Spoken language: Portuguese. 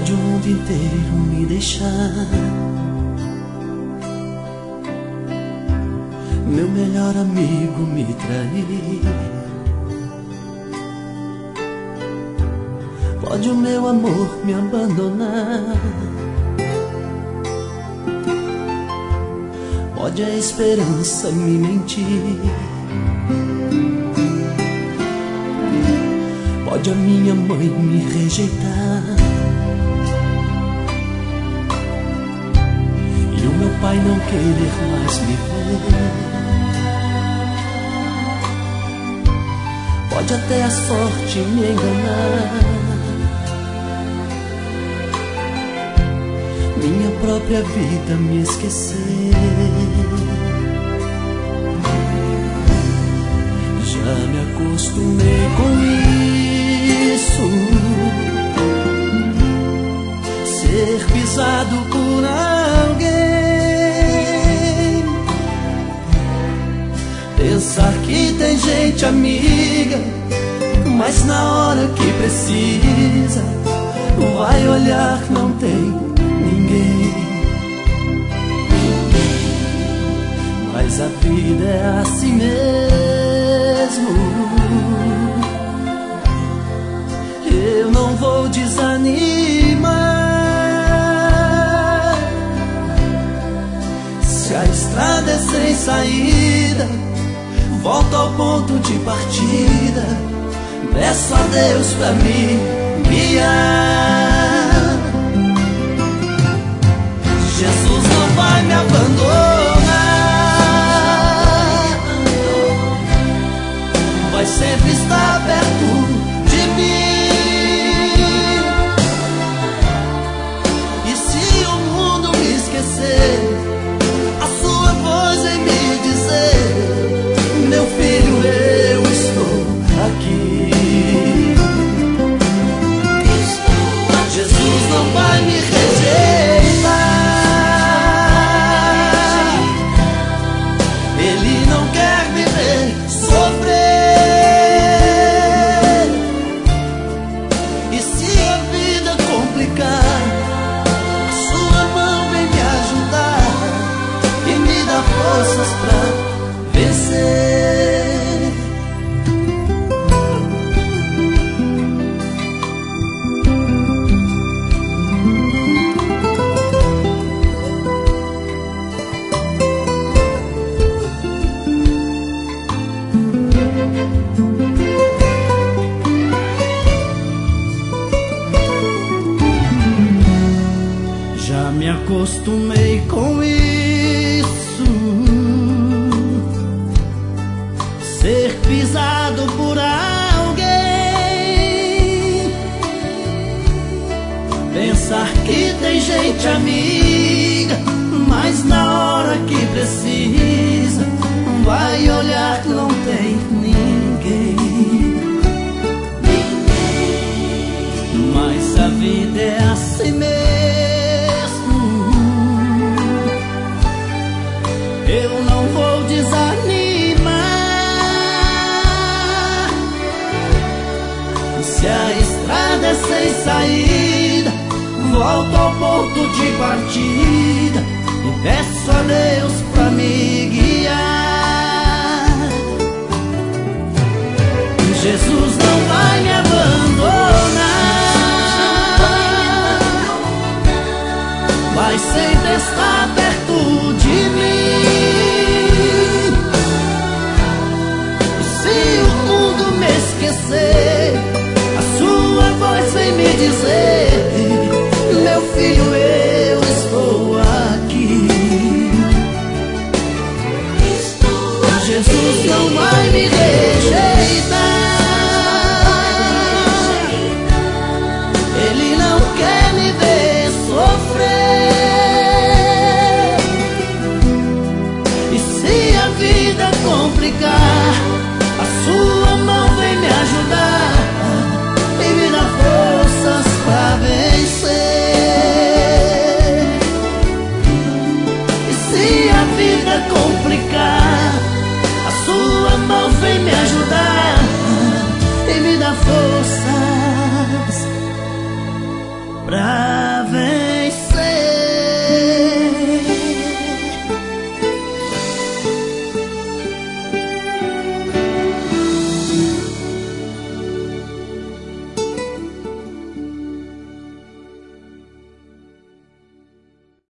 Pode o mundo inteiro me deixar, meu melhor amigo me trair. Pode o meu amor me abandonar, pode a esperança me mentir, pode a minha mãe me rejeitar e o meu pai não querer mais me ver. Pode até a sorte me enganar, minha própria vida me esquecer. Já me acostumei com isso, ser pisado por alguém, pensar que tem gente amiga, mas na hora que precisa vai olhar, não tem ninguém. Mas a vida é assim mesmo, eu não vou desanimar. Se a estrada é sem saída, volto ao ponto de partida, peço a Deus pra me guiar. Jesus não vai me abandonar, vai sempre estar perto de mim. E se o mundo me esquecer, a sua voz vem me dizer: meu filho, eu estou aqui. Jesus não vai me rejeitar, Ele não quer me ver sofrer. E se a vida complicar, a sua mão vem me ajudar e me dá forças pra vencer. Já me acostumei com isso, ser pisado por alguém, pensar que tem gente amiga, mas na hora que precisa vai olhar que não tem ninguém. Mas a vida é assim mesmo, eu não vou desanimar. Se a estrada é sem saída, volto ao ponto de partida e peço a Deus pra me guiar. Jesus não vai me abandonar, vai sempre estar perto de mim. Se o mundo me esquecer, a sua voz vem me dizer: meu filho, eu estou aqui. Jesus não vai me rejeitar, Ele não quer me ver sofrer. E se a vida complicar, a sua mão vem me ajudar e me dá forças pra vencer. E se a vida complicar,